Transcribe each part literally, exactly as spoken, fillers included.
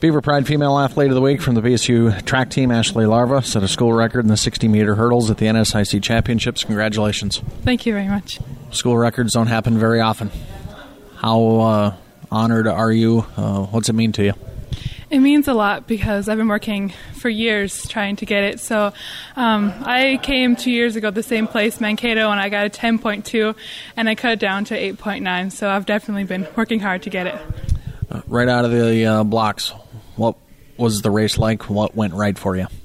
Beaver Pride Female Athlete of the Week from the B S U track team, Ashley Larva, set a school record in the sixty-meter hurdles at the N S I C Championships. Congratulations. Thank you very much. School records don't happen very often. How uh, honored are you? Uh, what's it mean to you? It means a lot because I've been working for years trying to get it. So um, I came two years ago, the same place, Mankato, and I got a ten point two, and I cut it down to eight point nine. So I've definitely been working hard to get it. Uh, right out of the uh, blocks, what was the race like? What went right for you?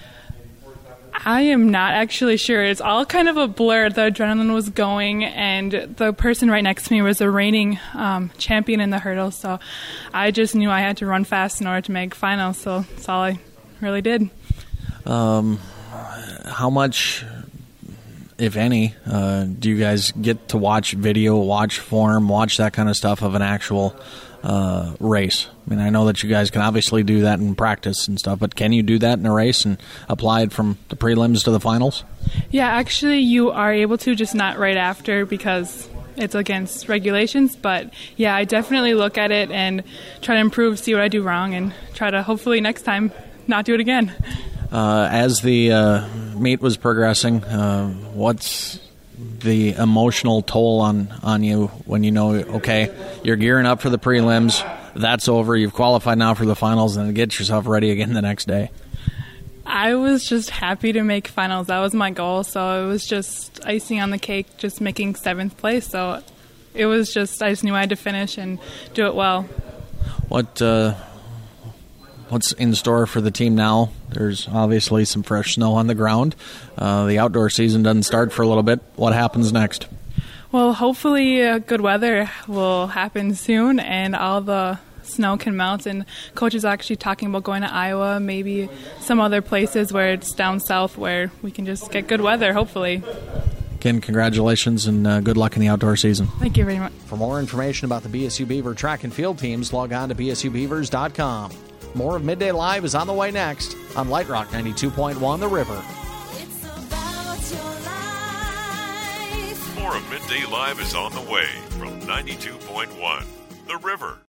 I am not actually sure. It's all kind of a blur. The adrenaline was going, and the person right next to me was a reigning um, champion in the hurdles, so I just knew I had to run fast in order to make finals, so that's all I really did. Um, how much, if any, uh, do you guys get to watch video, watch form, watch that kind of stuff of an actual uh, race? I mean, I know that you guys can obviously do that in practice and stuff, but can you do that in a race and apply it from the prelims to the finals? Yeah, actually you are able to, just not right after because it's against regulations. But yeah, I definitely look at it and try to improve, see what I do wrong, and try to hopefully next time not do it again. Uh, as the uh, meet was progressing, uh, what's the emotional toll on, on you when you know, okay, you're gearing up for the prelims, that's over, you've qualified now for the finals, and get yourself ready again the next day? I was just happy to make finals. That was my goal, so it was just icing on the cake, just making seventh place. So it was just, I just knew I had to finish and do it well. What uh, what's in store for the team now? There's obviously some fresh snow on the ground. Uh, the outdoor season doesn't start for a little bit. What happens next? Well, hopefully uh, good weather will happen soon and all the snow can melt. And Coach is actually talking about going to Iowa, maybe some other places where it's down south where we can just get good weather, hopefully. Again, congratulations and uh, good luck in the outdoor season. Thank you very much. For more information about the B S U Beaver track and field teams, log on to b s u beavers dot com. More of Midday Live is on the way next on Light Rock ninety-two point one The River. It's about your life. More of Midday Live is on the way from ninety-two point one The River.